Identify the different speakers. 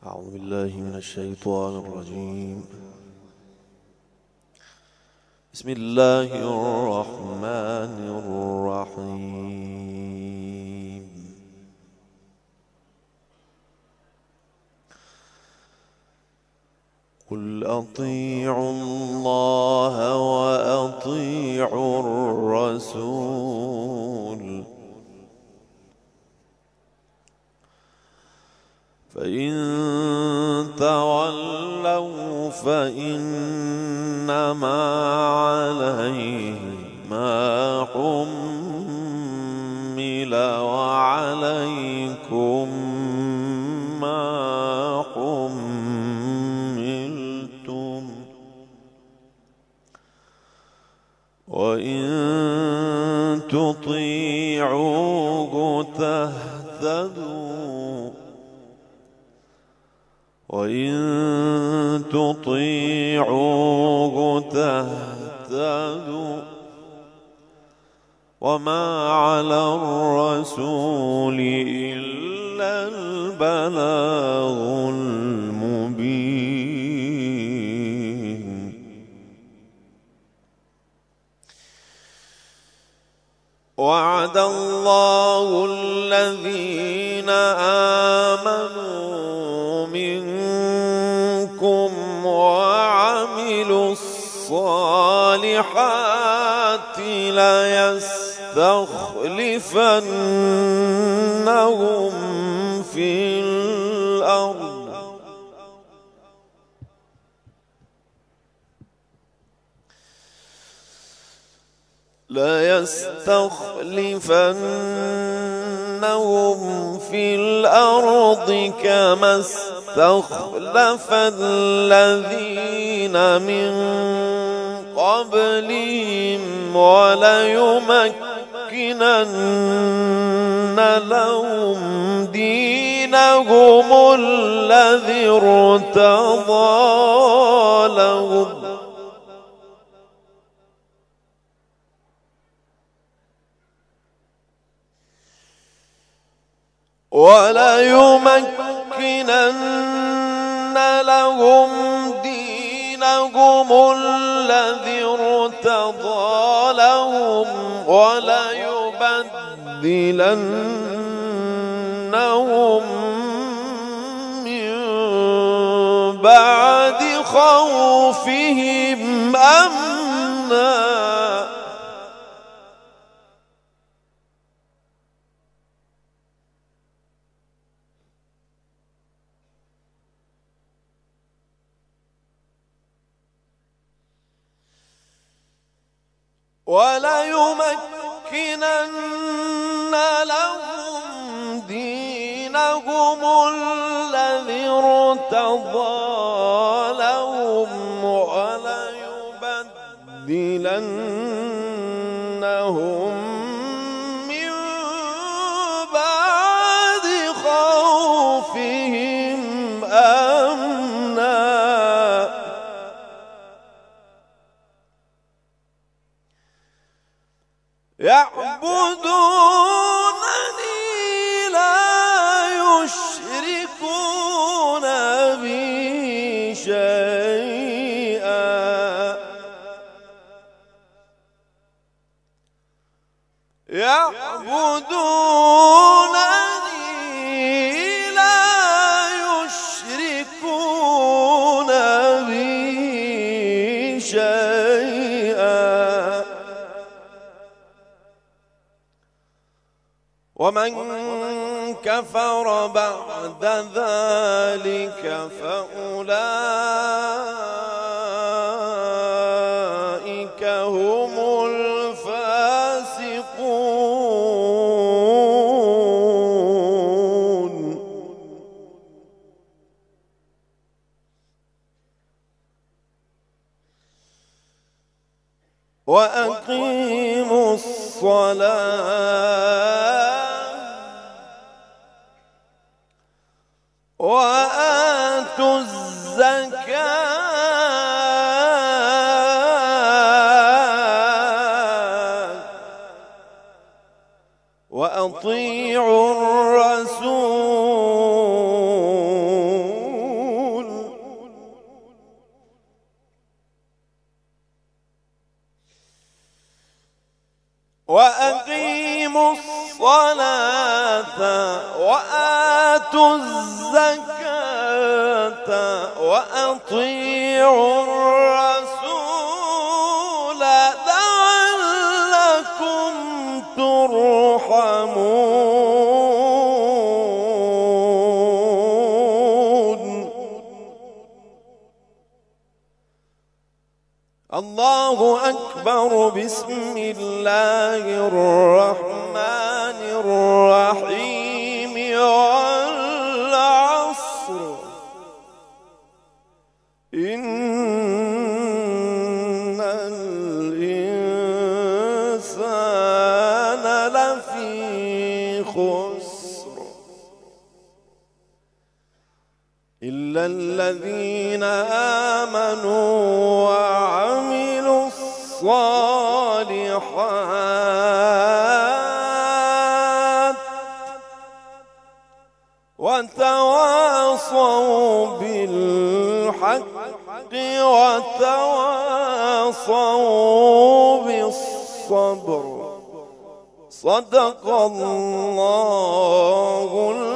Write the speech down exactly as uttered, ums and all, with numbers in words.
Speaker 1: أعوذ بالله من الشيطان الرجيم. بسم الله الرحمن الرحيم. قل أطيعوا الله وأطيعوا الرسول فإن تولوا فإنما عليه ما حمل وعليكم ما حملتم وإن تطيعوه تهتدوا وإن تطيعوه تهتدوا وما على الرسول إلا البلاغ المبين. وعد الله الذين آمنوا منكم وعملوا الصالحات ليستخلفنهم في الأرض ليستخلفنهم في الأرض كما استخلف الذين من قبلهم وليمكنن لهم دينهم الذي ارتضى لهم وليمكنن لهم دينهم الذي ارتضى لهم وليبدلنهم من بعد خوفهم أمنا وليمكنن لهم دينهم الذي ارتضى لهم وليبدلنهم من بعد خوفهم أمنا يعبدونني لا يشركون بي شيئا يعبدونني لا يشركون بي شيئا ومن كفر بعد ذلك فأولئك هم الفاسقون. وأقيموا الصلاة وآتوا الزكاة وأطيعوا الرسول وآتوا الزكاة وأطيعوا الرسول لعلكم ترحمون. الله أكبر. بسم الله الرحمن الرحيم. والعصر إن الإنسان لفي خسر إلا الذين آمنوا وعملوا الصالحات وتواصوا بالحق وتواصوا بالصبر. صدق الله